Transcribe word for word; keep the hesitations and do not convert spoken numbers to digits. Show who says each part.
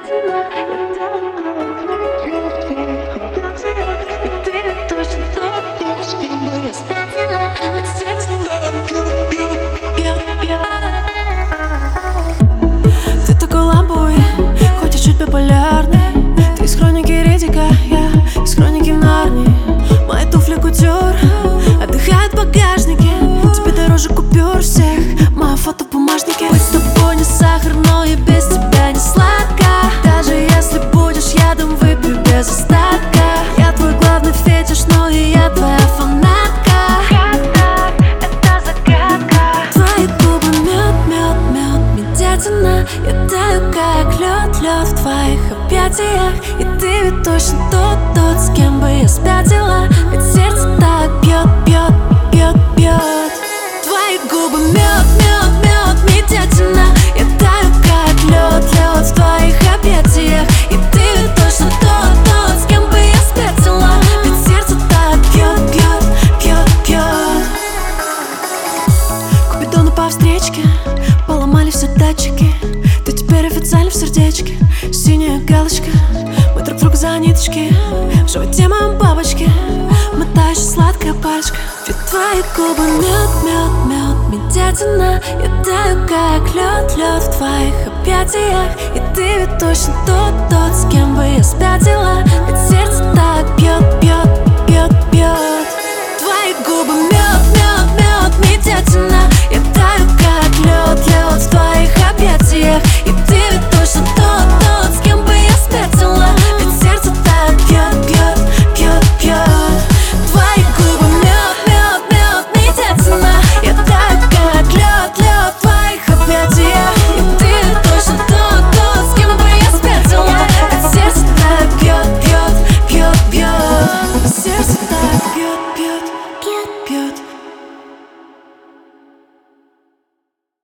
Speaker 1: Ты такой ламбой, хоть и чуть популярный. Ты из хроники Риддика, я из хроники Нарнии. Мои туфли кутюр отдыхают в багажнике. Тебе дороже купюр всех, мое фото в бумажнике. Быть с тобой не сахар, но и без тебя не сладко. Даже если будешь ядом, выпью без остатка. Я твой главный фетиш, но и я твоя фанатка. Как так? Это загадка. Твои губы мед, мед, мед, медятина. Я таю как лед, лед в твоих объятиях. И ты ведь точно тот, тот, с кем бы я спятила. Ведь сердце так бьет, бьет, бьет, бьет. Твои губы мед, мед, мед, медятина. Я таю как лед, лед в твоих объятиях. И ты ведь точно тот, тот, с кем бы я спятила. Ведь сердце так бьет, бьет, бьет, бьет. Купидоны по встречке поломали все датчики. Ты теперь официально в сердечке. Синяя галочка, мы друг друга за ниточки. В животе моем бабочки, мы та еще сладкая парочка. Ведь твои губы мед, мед, мед, медятина. Я таю как лед, лед в твоих объятиях. И ты ведь точно тот, тот, с кем бы я спятила. Ведь сердце так бьет, бьет.